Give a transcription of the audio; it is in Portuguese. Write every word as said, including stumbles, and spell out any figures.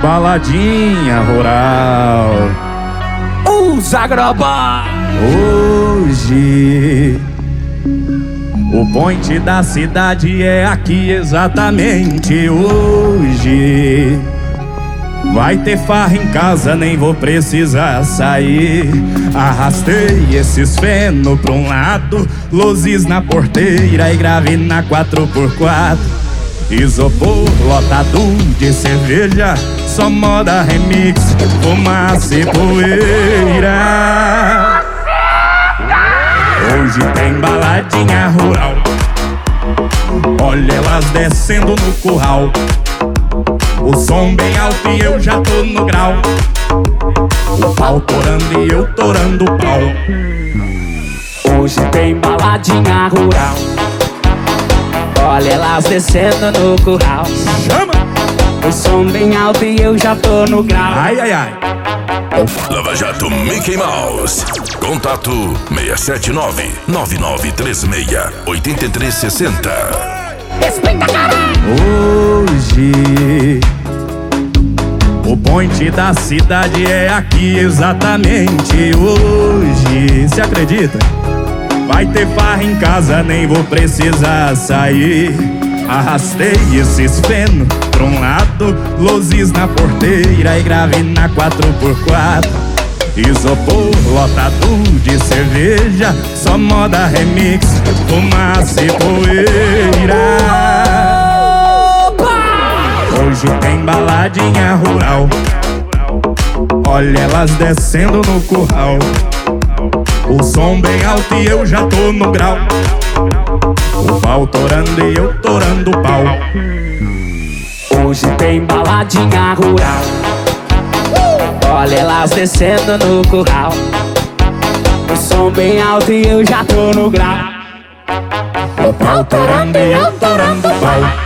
baladinha rural. Os Agroboy. Hoje o point da cidade é aqui exatamente hoje. Vai ter farra em casa, nem vou precisar sair. Arrastei esses feno pra um lado, luzes na porteira e grave na quatro por quatro. Isopor lotado de cerveja, só moda remix, fumaça e poeira. Hoje tem baladinha rural, olha elas descendo no curral. O som bem alto e eu já tô no grau. O pau torando e eu torando o pau. Hoje tem baladinha rural, olha elas descendo no curral. Chama! O som bem alto e eu já tô no grau. Ai, ai, ai. Lava Jato Mickey Mouse. Contato seis sete nove, nove nove três seis, oito três seis zero. Respeita, cara! Hoje o point da cidade é aqui exatamente hoje. Se acredita? Vai ter farra em casa, nem vou precisar sair. Arrastei esses feno pra um lado, luzes na porteira e grave na quatro por quatro. Isopor lotado de cerveja, só moda remix, fumaça e poeira. Hoje tem baladinha rural, olha elas descendo no curral. O som bem alto e eu já tô no grau. O pau torando e eu torando o pau. Hoje tem baladinha rural, olha elas descendo no curral. O som bem alto e eu já tô no grau. O pau torando e eu torando o pau.